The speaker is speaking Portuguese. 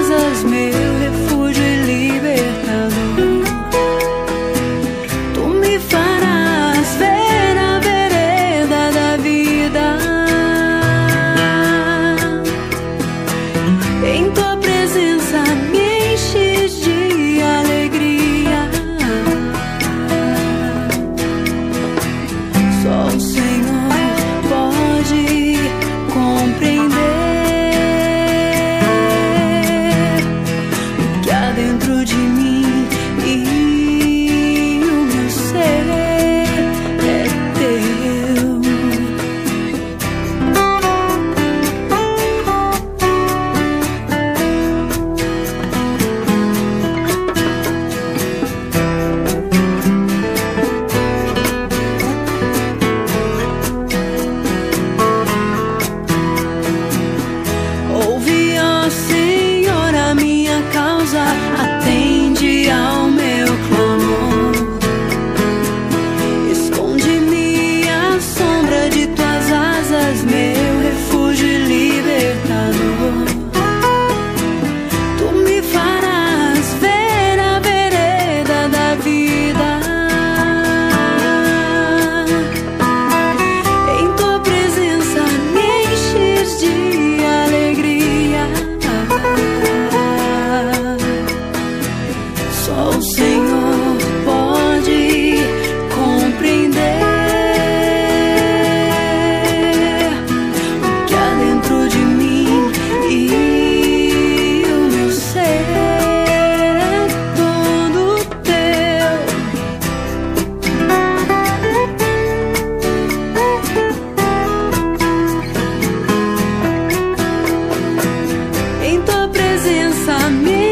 asas, meu refúgio e libertador. Tu me farás ver a vereda da vida. Em tua presença me enches de alegria. Só o Senhor pode compreender o que há dentro de mim, e o meu ser é teu. Ouve, ó Senhor, a minha causa, atende ao meu clamor. Esconde-me à sombra de tuas asas, meu refúgio e libertador. Tu me farás ver a vereda da vida. Em tua presença me enches de alegria. Só o Senhor pode compreender o que há dentro de mim, e o meu ser é todo teu. Em tua presença me